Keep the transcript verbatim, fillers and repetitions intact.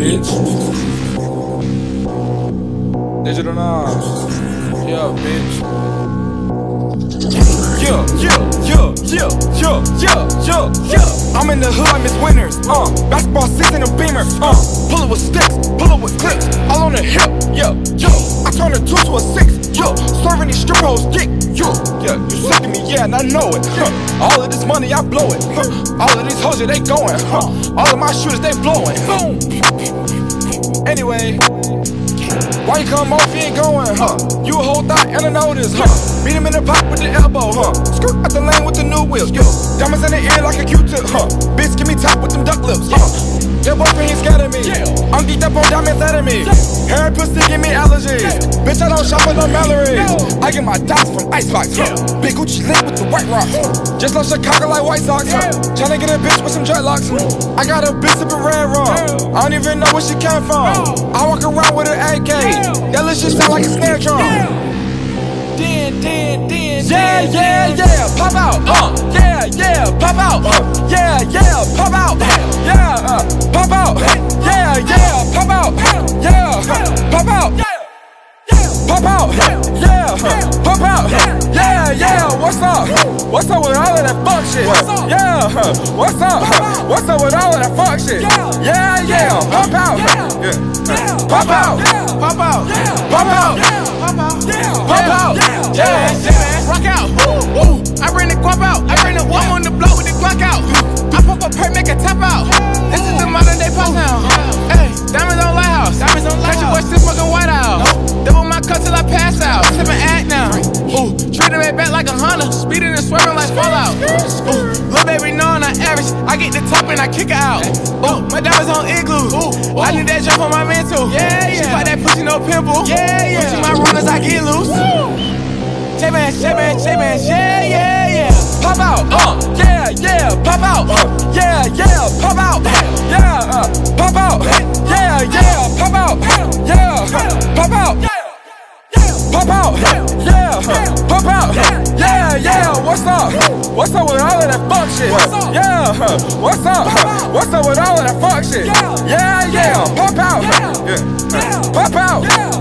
bitch. Digital Nas. Yeah, bitch. Yeah, yeah, yeah, yeah, yeah, yeah, yeah, yeah. I'm in the hood, I'm Miss Winters. Uh, basketball season and beamer. Uh, pull it with sticks, pull it with clips. All on the hip. Yeah, yeah. I turn a two to a six. Yeah, serving these strip hoes dick. Yeah, yeah. You sick of me, yeah, and I know it. Huh. All of this money, I blow it. Huh. All of these hoes, yeah, they going. Huh. All of my shooters, they blowing. Boom. Anyway. Why you come off, you ain't going, huh? You a whole thought and a notice, huh? Beat him in the pop with the elbow, huh? Skirt out the lane with the new wheels, yo. Diamonds in the ear like a Q-tip, huh? Bitch, give me top with them duck lips, huh? Your boyfriend ain't scared of me. I'm geeked up on diamonds out of me. Hair and pussy give me allergies. Bitch, I don't shop with no Mallory. I get my dots from Icebox, huh? Big Gucci link with the white rock, huh? Just love Chicago like White Sox, huh? Tryna get a bitch with some dreadlocks, huh? I got a bitch sippin' red rum. I don't even know where she came from. I walk around with an A K. That little shit sound like a snare drum. Dan, Dan, Dan, yeah, yeah, yeah, pop out, uh, yeah, yeah, pop out, uh, yeah, yeah, pop out, yeah, uh, pop out, yeah, yeah, pop out, yeah, pop out, pop out, yeah, pop out, yeah, yeah, what's up? What's up with all of that fuck shit? Yeah, what's up? What's up with all of that fuck shit? Yeah, yeah, pop out, yeah, pop out, pop out, pop out, pop out, pop out, yeah, yeah, rock out, woo, I bring the guap out, I bring the one on the block with the Glock out. I pop a perk, make a top out. This is the modern day pop now. Hey, diamonds on Lighthouse, diamonds on Lighthouse. Catch your boy still smoking White House. Double my cut till I pass out. Sippin' act now. Ooh, treating me back like a Honda, speeding and swerving like Fallout. Ooh, little baby knowing I average, I get the top and I kick her out. Ooh, my diamonds on Igloo. Ooh, I need that jump on my mental. Yeah, yeah. She fight that pussy, no pimple. Yeah, yeah. Pushing my runners, I get loose. J-Man, J-Man, J-Man, yeah, yeah, yeah. Pop out, uh, yeah, yeah, pop out, uh, yeah, yeah, pop out, yeah, uh, pop out, yeah, yeah, pop out, yeah, pop out, pop out, yeah, pop out, yeah, yeah, what's up? What's up with all of that fuck shit? Yeah, what's up? What's up with all of that fuck shit? Yeah, yeah, pop out, yeah, pop out.